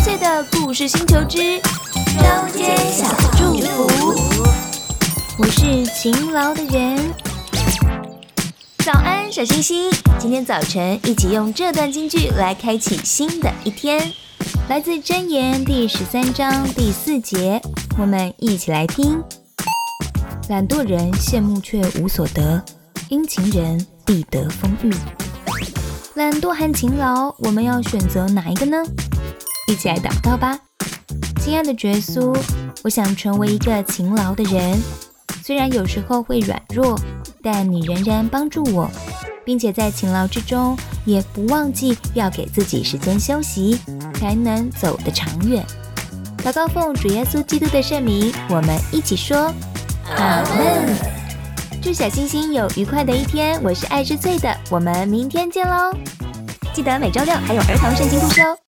岁的故事星球之周间小祝福。我是勤劳的人。早安，小星星！今天早晨一起用这段金句来开启新的一天，来自箴言第13章第4节，我们一起来听。懒惰人羡慕却无所得，殷勤人必得丰裕。懒惰和勤劳，我们要选择哪一个呢？一起来祷告吧。亲爱的耶稣，我想成为一个勤劳的人，虽然有时候会软弱，但你仍然帮助我，并且在勤劳之中也不忘记要给自己时间休息，才能走得长远。祷告奉主耶稣基督的圣名，我们一起说阿们。祝小星星有愉快的一天，我是爱吃脆的，我们明天见喽！记得每周六还有儿童圣经故事哦。